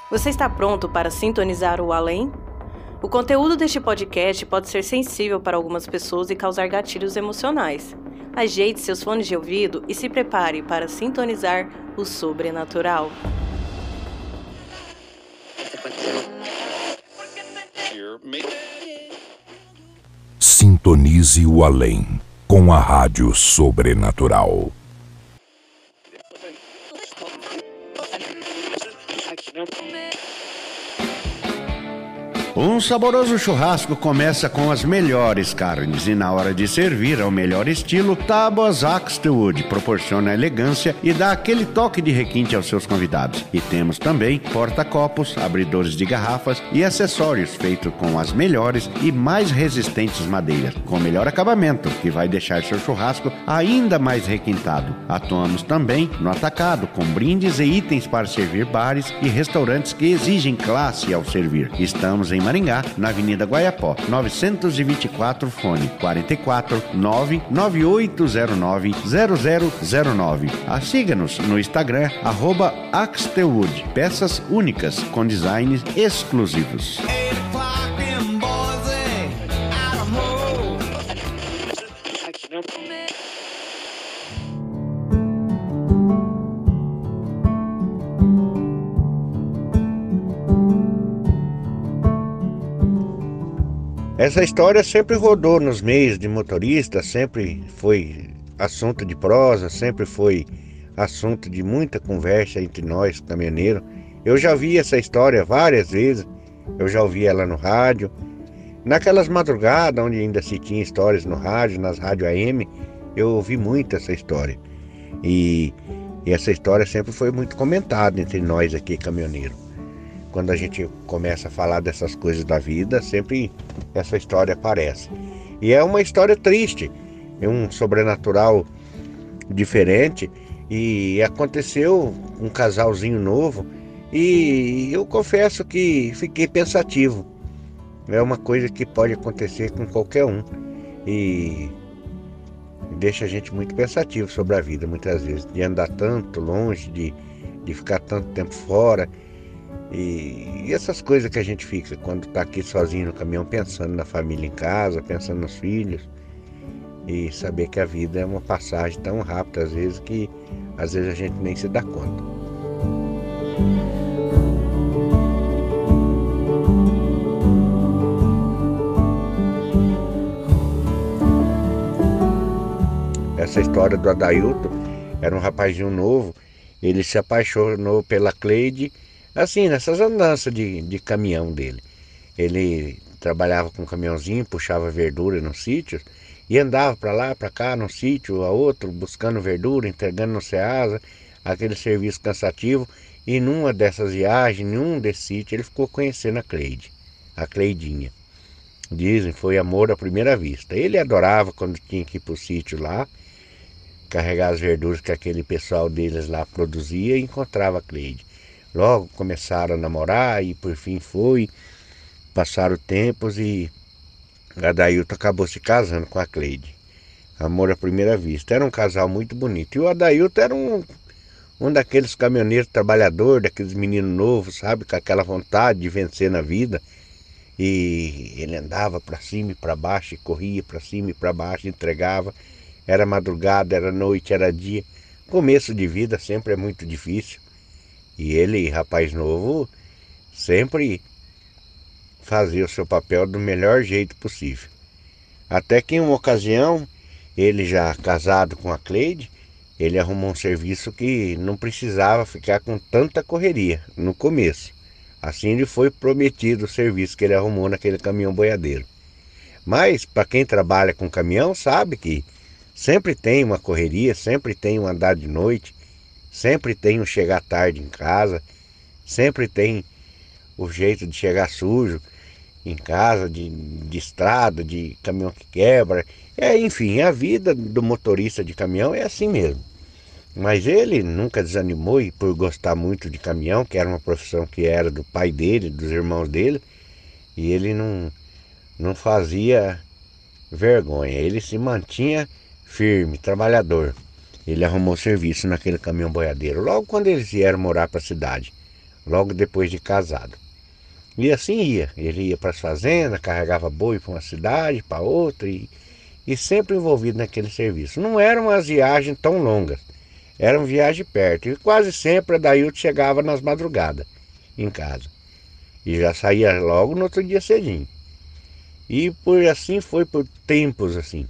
Você está pronto para sintonizar o além? O conteúdo deste podcast pode ser sensível para algumas pessoas e causar gatilhos emocionais. Ajeite seus fones de ouvido e se prepare para sintonizar o sobrenatural. Sintonize o além com a Rádio Sobrenatural. Um saboroso churrasco começa com as melhores carnes e na hora de servir ao melhor estilo, Tábuas Axelwood proporciona elegância e dá aquele toque de requinte aos seus convidados. E temos também porta-copos, abridores de garrafas e acessórios feitos com as melhores e mais resistentes madeiras, com melhor acabamento, que vai deixar seu churrasco ainda mais requintado. Atuamos também no atacado, com brindes e itens para servir bares e restaurantes que exigem classe ao servir. Estamos em Maringá, na Avenida Guaiapó, 924, fone 44 99809 0009. Siga-nos no Instagram, @Axelwood, peças únicas com designs exclusivos. Essa história sempre rodou nos meios de motorista, sempre foi assunto de prosa, sempre foi assunto de muita conversa entre nós, caminhoneiros. Eu já vi essa história várias vezes, eu já ouvi ela no rádio. Naquelas madrugadas, onde ainda se tinha histórias no rádio, nas rádios AM, eu ouvi muito essa história. E essa história sempre foi muito comentada entre nós aqui, caminhoneiros. Quando a gente começa a falar dessas coisas da vida, sempre essa história aparece. E é uma história triste, é um sobrenatural diferente. E aconteceu um casalzinho novo e eu confesso que fiquei pensativo. É uma coisa que pode acontecer com qualquer um e deixa a gente muito pensativo sobre a vida, muitas vezes, de andar tanto longe, de ficar tanto tempo fora. E essas coisas que a gente fica quando está aqui sozinho no caminhão, pensando na família em casa, pensando nos filhos, e saber que a vida é uma passagem tão rápida às vezes que às vezes a gente nem se dá conta. Essa história do Adailton era um rapazinho novo, ele se apaixonou pela Cleide. Assim, nessas andanças de caminhão dele. Ele trabalhava com um caminhãozinho, puxava verdura nos sítios e andava para lá, para cá, num sítio a outro, buscando verdura, entregando no Ceasa, aquele serviço cansativo. E numa dessas viagens, num desses sítios, ele ficou conhecendo a Cleidinha. Dizem, foi amor à primeira vista. Ele adorava quando tinha que ir para o sítio lá, carregar as verduras que aquele pessoal deles lá produzia e encontrava a Cleide. Logo começaram a namorar e por fim passaram tempos e Adailton acabou se casando com a Cleide. Amor à primeira vista. Era um casal muito bonito. E o Adailton era um daqueles caminhoneiros trabalhadores, daqueles meninos novos, sabe? Com aquela vontade de vencer na vida. E ele andava para cima e para baixo, e corria para cima e para baixo, entregava. Era madrugada, era noite, era dia. Começo de vida sempre é muito difícil. E ele, rapaz novo, sempre fazia o seu papel do melhor jeito possível. Até que em uma ocasião, ele já casado com a Cleide, ele arrumou um serviço que não precisava ficar com tanta correria no começo. Assim lhe foi prometido o serviço que ele arrumou naquele caminhão boiadeiro. Mas para quem trabalha com caminhão sabe que sempre tem uma correria, sempre tem um andar de noite, sempre tem um chegar tarde em casa, sempre tem o jeito de chegar sujo em casa, de estrada, de caminhão que quebra. Enfim, a vida do motorista de caminhão é assim mesmo. Mas ele nunca desanimou e por gostar muito de caminhão, que era uma profissão que era do pai dele, dos irmãos dele, e ele não fazia vergonha, ele se mantinha firme, trabalhador. Ele arrumou serviço naquele caminhão boiadeiro, logo quando eles vieram morar para a cidade. logo depois de casado. E assim ia, ele ia para as fazendas, carregava boi para uma cidade, para outra, e sempre envolvido naquele serviço. Não eram umas viagens tão longas, eram viagens perto, e quase sempre a Adailton chegava nas madrugadas em casa, e já saía logo no outro dia cedinho. E por assim foi por tempos assim.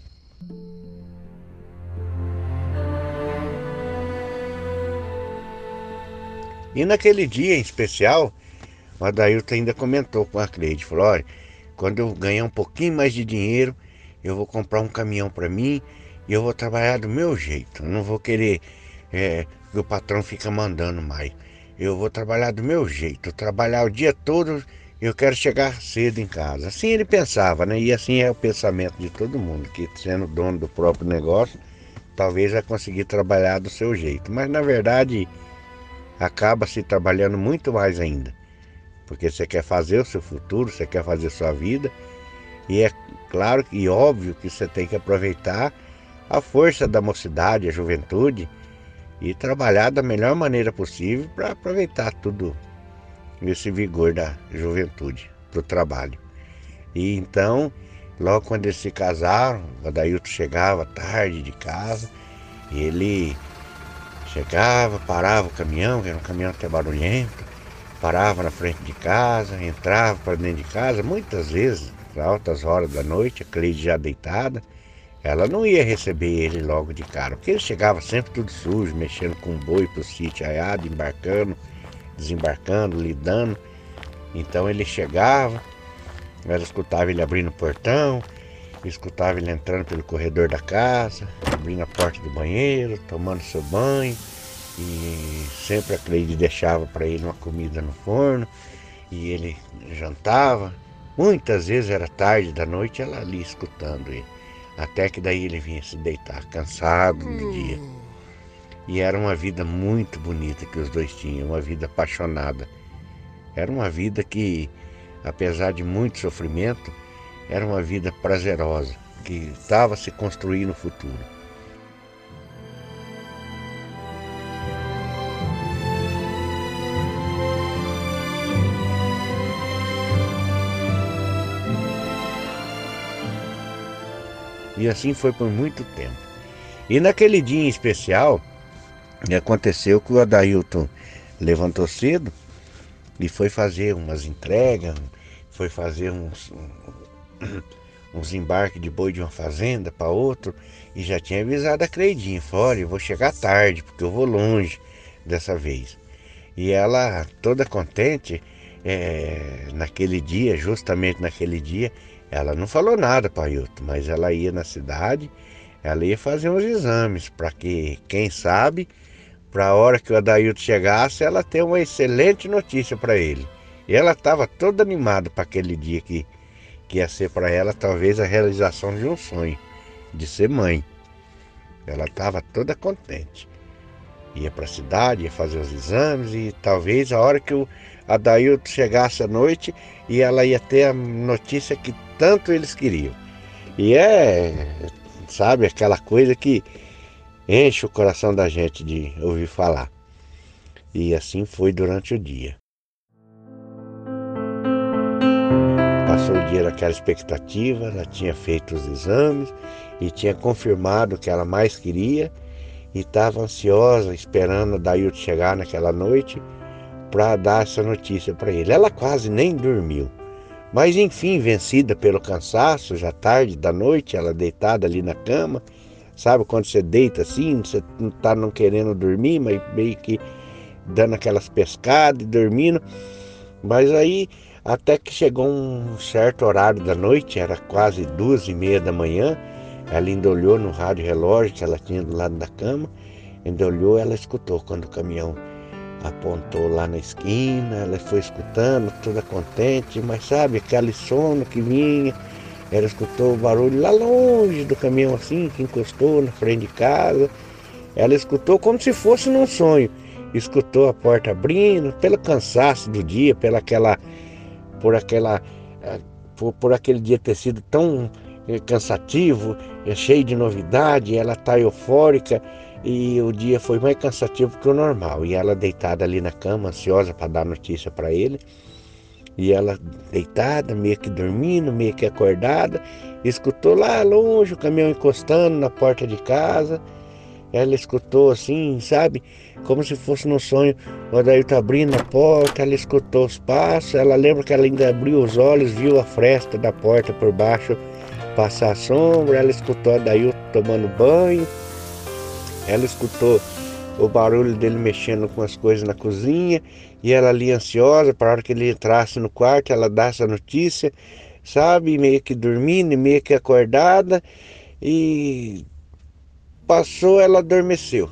E naquele dia em especial, o Adailton ainda comentou com a Cleide, falou, olha, quando eu ganhar um pouquinho mais de dinheiro, eu vou comprar um caminhão para mim e eu vou trabalhar do meu jeito. Eu não vou querer que o patrão fica mandando mais. Eu vou trabalhar do meu jeito, trabalhar o dia todo, eu quero chegar cedo em casa. Assim ele pensava, né? E assim é o pensamento de todo mundo, que sendo dono do próprio negócio, talvez vai conseguir trabalhar do seu jeito. Mas na verdade, acaba se trabalhando muito mais ainda. Porque você quer fazer o seu futuro, você quer fazer a sua vida. E é claro e óbvio que você tem que aproveitar a força da mocidade, a juventude, e trabalhar da melhor maneira possível para aproveitar tudo esse vigor da juventude para o trabalho. E então, logo quando eles se casaram, o Adailton chegava tarde de casa, e ele chegava, parava o caminhão, que era um caminhão até barulhento, parava na frente de casa, entrava para dentro de casa, muitas vezes, altas horas da noite, a Cleide já deitada, ela não ia receber ele logo de cara, porque ele chegava sempre tudo sujo, mexendo com o boi pro sítio aiado, embarcando, desembarcando, lidando. Então ele chegava, ela escutava ele abrindo o portão, escutava ele entrando pelo corredor da casa, abrindo a porta do banheiro, tomando seu banho, e sempre a Cleide deixava para ele uma comida no forno, e ele jantava. Muitas vezes era tarde da noite, ela ali escutando ele, até que daí ele vinha se deitar, cansado do dia. E era uma vida muito bonita que os dois tinham, uma vida apaixonada. Era uma vida que, apesar de muito sofrimento, era uma vida prazerosa, que estava se construindo no futuro. E assim foi por muito tempo. E naquele dia em especial, aconteceu que o Adailton levantou cedo e foi fazer umas entregas, foi fazer uns embarques de boi de uma fazenda para outro, e já tinha avisado a Cleidinha, falou, olha, eu vou chegar tarde, porque eu vou longe dessa vez. E ela, toda contente, naquele dia, justamente naquele dia, ela não falou nada para o Ailton, mas ela ia na cidade, ela ia fazer uns exames, para que, quem sabe, para a hora que o Adailton chegasse, ela ter uma excelente notícia para ele. E ela estava toda animada para aquele dia que ia ser para ela talvez a realização de um sonho, de ser mãe. Ela estava toda contente. Ia para a cidade, ia fazer os exames, e talvez a hora que o Adailton chegasse à noite, e ela ia ter a notícia que tanto eles queriam. E sabe, aquela coisa que enche o coração da gente de ouvir falar. E assim foi durante o dia. Passou o dia naquela expectativa, ela tinha feito os exames e tinha confirmado o que ela mais queria, e estava ansiosa, esperando o Adailton chegar naquela noite para dar essa notícia para ele. Ela quase nem dormiu, mas enfim, vencida pelo cansaço, já tarde da noite, ela deitada ali na cama, sabe quando você deita assim, você não está não querendo dormir, mas meio que dando aquelas pescadas e dormindo. Mas aí, até que chegou um certo horário da noite, era quase 2h30 da manhã, ela ainda olhou no rádio relógio que ela tinha do lado da cama, ainda olhou, ela escutou quando o caminhão apontou lá na esquina, ela foi escutando, toda contente, mas sabe, aquele sono que vinha, ela escutou o barulho lá longe do caminhão assim, que encostou na frente de casa, ela escutou como se fosse num sonho, escutou a porta abrindo, pelo cansaço do dia, por aquele dia ter sido tão cansativo, cheio de novidade, ela está eufórica, E o dia foi mais cansativo que o normal. E ela deitada ali na cama, ansiosa para dar notícia para ele. E ela deitada, meio que dormindo, meio que acordada, escutou lá longe o caminhão encostando na porta de casa. Ela escutou assim, sabe, como se fosse num sonho, o Adailton abrindo a porta, ela escutou os passos, ela lembra que ela ainda abriu os olhos, viu a fresta da porta por baixo passar a sombra, ela escutou o Adailton tomando banho, ela escutou o barulho dele mexendo com as coisas na cozinha, e ela ali ansiosa, para a hora que ele entrasse no quarto, ela dá essa notícia, sabe, meio que dormindo, meio que acordada, e passou, ela adormeceu.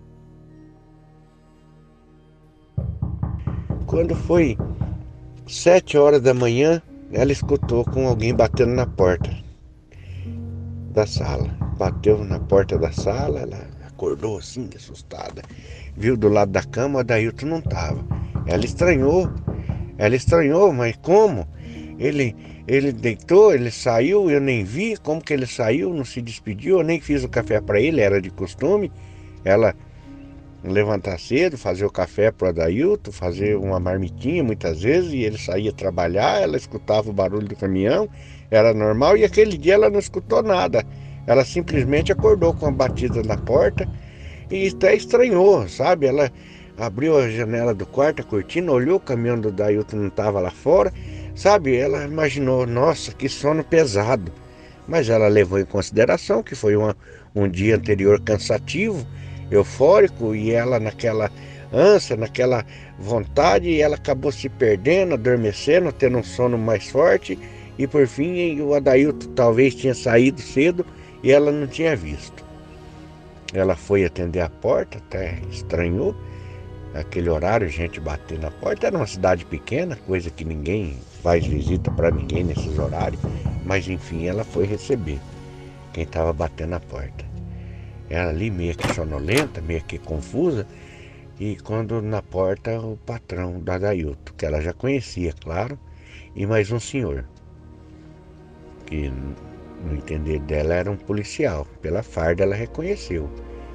Quando foi 7 horas da manhã, ela escutou com alguém batendo na porta da sala. Bateu na porta da sala, ela acordou assim, assustada. Viu do lado da cama, o Adailton não estava. Ela estranhou, mas como? Ele deitou, ele saiu, eu nem vi como que ele saiu, não se despediu, eu nem fiz o café para ele, era de costume. Ela levantar cedo, fazer o café para o Adailton, fazer uma marmitinha muitas vezes, e ele saía trabalhar, ela escutava o barulho do caminhão, era normal, e aquele dia ela não escutou nada. Ela simplesmente acordou com a batida na porta e até estranhou, sabe? Ela abriu a janela do quarto, a cortina, olhou, o caminhão do Adailton não estava lá fora, sabe? Ela imaginou, nossa, que sono pesado. Mas ela levou em consideração que foi um dia anterior cansativo, eufórico, e ela naquela ânsia, naquela vontade, ela acabou se perdendo, adormecendo, tendo um sono mais forte, e por fim o Adailton talvez tinha saído cedo e ela não tinha visto. Ela foi atender a porta, até estranhou aquele horário, gente bater na porta. Era uma cidade pequena, coisa que ninguém faz visita para ninguém nesses horários, mas enfim, ela foi receber quem estava batendo na porta. Ela ali meio que sonolenta, meio que confusa, e quando na porta o patrão da Adailton, que ela já conhecia, claro, e mais um senhor, que no entender dela era um policial, pela farda ela reconheceu.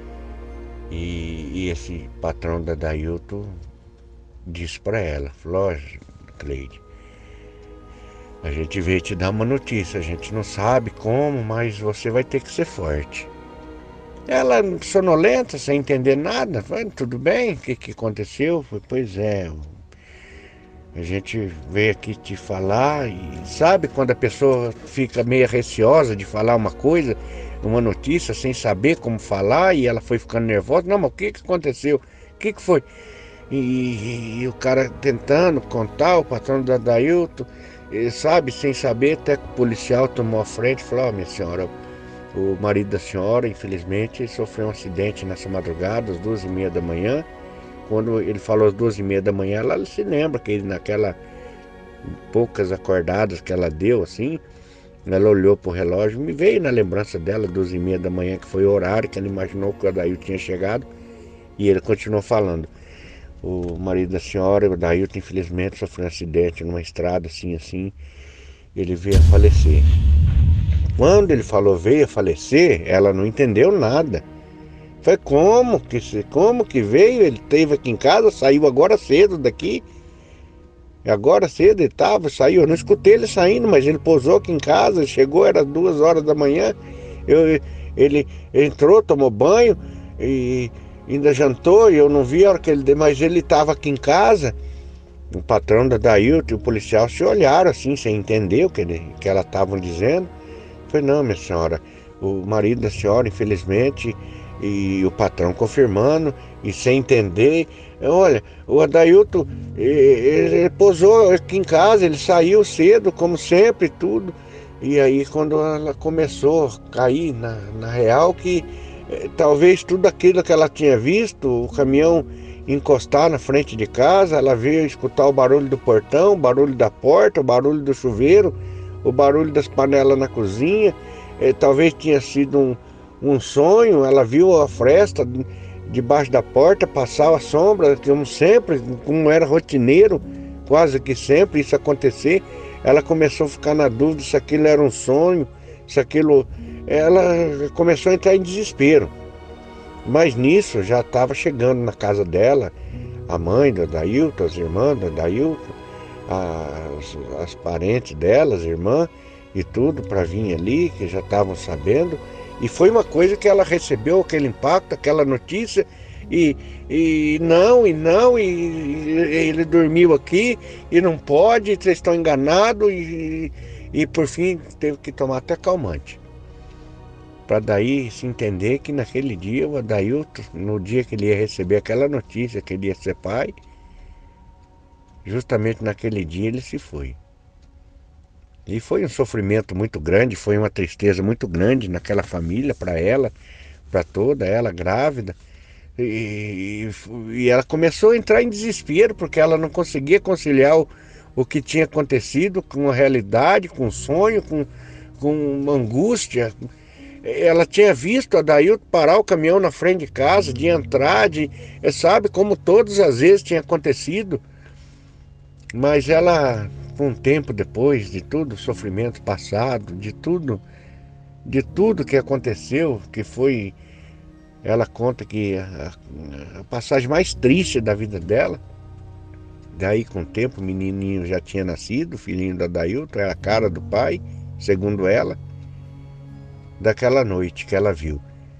E esse patrão da Adailton disse para ela, falou, ó, Cleide, a gente veio te dar uma notícia, a gente não sabe como, mas você vai ter que ser forte. Ela sonolenta, sem entender nada, falou, tudo bem, o que aconteceu? Falei, pois é, a gente veio aqui te falar, e sabe quando a pessoa fica meio receosa de falar uma coisa, uma notícia, sem saber como falar, e ela foi ficando nervosa, não, mas o que aconteceu? O que foi? E o cara tentando contar, o patrão da Adailton, sabe, sem saber, até que o policial tomou a frente e falou, minha senhora, o marido da senhora, infelizmente, sofreu um acidente nessa madrugada, às 2h30 da manhã. Quando ele falou às 2h30 da manhã, ela se lembra que ele, naquela poucas acordadas que ela deu, assim, ela olhou para o relógio, me veio na lembrança dela, 2h30 da manhã, que foi o horário que ela imaginou que o Adailton tinha chegado, e ele continuou falando. O marido da senhora, o Adailton, infelizmente, sofreu um acidente numa estrada, assim, ele veio a falecer. Quando ele falou veio a falecer, ela não entendeu nada. Foi como que veio? Ele esteve aqui em casa, saiu agora cedo daqui. Agora cedo ele saiu. Eu não escutei ele saindo, mas ele pousou aqui em casa, chegou, era 2h da manhã. Ele entrou, tomou banho e ainda jantou, e eu não vi a hora que mas ele estava aqui em casa. O patrão da Adailton e o policial se olharam assim, sem entender o que ela estavam dizendo. Eu falei, não, minha senhora, o marido da senhora, infelizmente, e o patrão confirmando, e sem entender, olha, o Adailton, ele pousou aqui em casa, ele saiu cedo, como sempre, tudo. E aí quando ela começou a cair na real, que talvez tudo aquilo que ela tinha visto, o caminhão encostar na frente de casa, ela veio escutar o barulho do portão, o barulho da porta, o barulho do chuveiro, o barulho das panelas na cozinha, talvez tinha sido um sonho. Ela viu a fresta debaixo da porta, passar a sombra, como sempre, como era rotineiro, quase que sempre isso acontecer. Ela começou a ficar na dúvida se aquilo era um sonho, se aquilo... Ela começou a entrar em desespero. Mas nisso já estava chegando na casa dela a mãe do Adailton, as irmãs do Adailton, as parentes delas, irmã e tudo, para vir ali, que já estavam sabendo. E foi uma coisa que ela recebeu aquele impacto, aquela notícia, e ele dormiu aqui e não pode, vocês estão enganados, e por fim teve que tomar até calmante. Para daí se entender que naquele dia o Adailton, no dia que ele ia receber aquela notícia que ele ia ser pai, justamente naquele dia ele se foi. E foi um sofrimento muito grande, foi uma tristeza muito grande naquela família, para ela, para toda ela grávida. E ela começou a entrar em desespero, porque ela não conseguia conciliar o que tinha acontecido com a realidade, com o sonho, com uma angústia. Ela tinha visto a Adailton parar o caminhão na frente de casa, de entrar, sabe, como todas as vezes tinha acontecido. Mas ela, um tempo depois de todo o sofrimento passado, de tudo que aconteceu, que foi, ela conta que a passagem mais triste da vida dela, daí com o tempo o menininho já tinha nascido, o filhinho da Adailton, era a cara do pai, segundo ela, daquela noite que ela viu.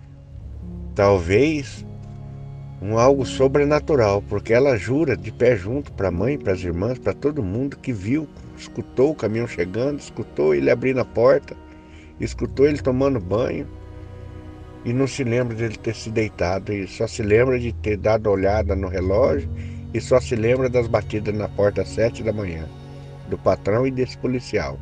Talvez algo sobrenatural, porque ela jura de pé junto para a mãe, para as irmãs, para todo mundo que viu, escutou o caminhão chegando, escutou ele abrindo a porta, escutou ele tomando banho, e não se lembra de ele ter se deitado, e só se lembra de ter dado olhada no relógio, e só se lembra das batidas na porta às 7 da manhã, do patrão e desse policial.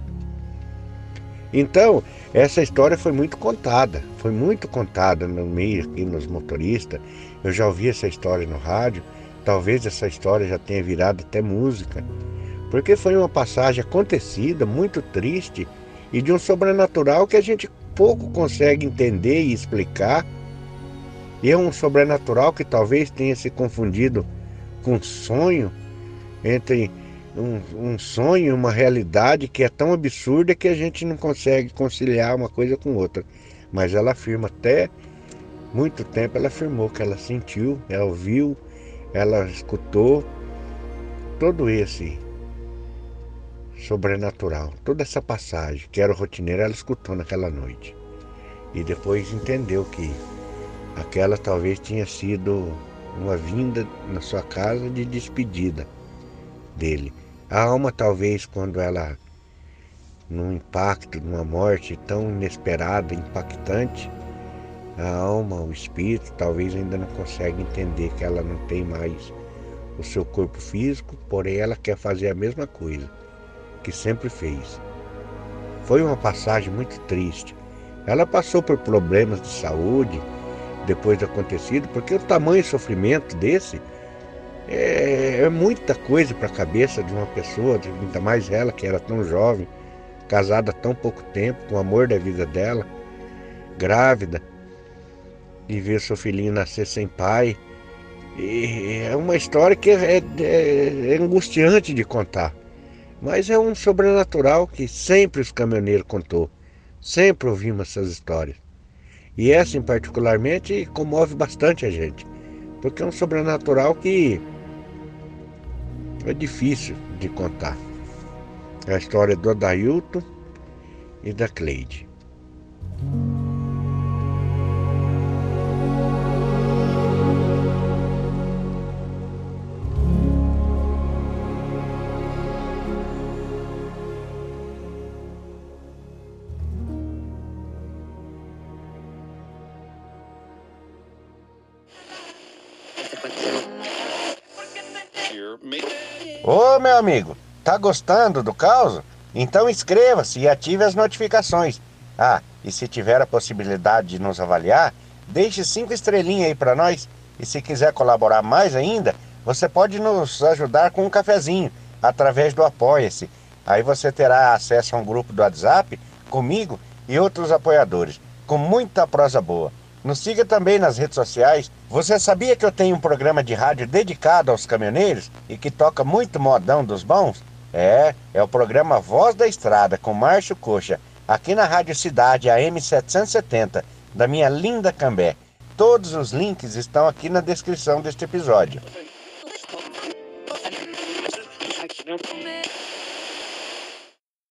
Então, essa história foi muito contada no meio aqui nos motoristas. Eu já ouvi essa história no rádio, talvez essa história já tenha virado até música, porque foi uma passagem acontecida, muito triste, e de um sobrenatural que a gente pouco consegue entender e explicar. E é um sobrenatural que talvez tenha se confundido com sonho, entre um sonho e uma realidade que é tão absurda que a gente não consegue conciliar uma coisa com outra. Mas ela afirma, até muito tempo ela afirmou que ela sentiu, ela ouviu, ela escutou todo esse sobrenatural, toda essa passagem que era rotineira, ela escutou naquela noite. E depois entendeu que aquela talvez tinha sido uma vinda na sua casa de despedida dele. A alma, talvez, quando ela, num impacto, numa morte tão inesperada, impactante, a alma, o espírito, talvez ainda não consegue entender que ela não tem mais o seu corpo físico, porém ela quer fazer a mesma coisa que sempre fez. Foi uma passagem muito triste. Ela passou por problemas de saúde depois do acontecido, porque o tamanho sofrimento desse é muita coisa para a cabeça de uma pessoa, ainda mais ela que era tão jovem, casada há tão pouco tempo, com o amor da vida dela, grávida, e ver seu filhinho nascer sem pai. E é uma história que é angustiante de contar, mas é um sobrenatural que sempre os caminhoneiros contou, sempre ouvimos essas histórias. E essa, em particularmente, comove bastante a gente, porque é um sobrenatural que é difícil de contar. É a história do Adailton e da Cleide. Ô meu amigo, tá gostando do caos? Então inscreva-se e ative as notificações. Ah, e se tiver a possibilidade de nos avaliar, deixe 5 estrelinhas aí pra nós. E se quiser colaborar mais ainda, você pode nos ajudar com um cafezinho, através do Apoia-se. Aí você terá acesso a um grupo do WhatsApp, comigo e outros apoiadores, com muita prosa boa. Nos siga também nas redes sociais. Você sabia que eu tenho um programa de rádio dedicado aos caminhoneiros e que toca muito modão dos bons? É o programa Voz da Estrada com Márcio Coxa, aqui na Rádio Cidade AM 770, da minha linda Cambé. Todos os links estão aqui na descrição deste episódio.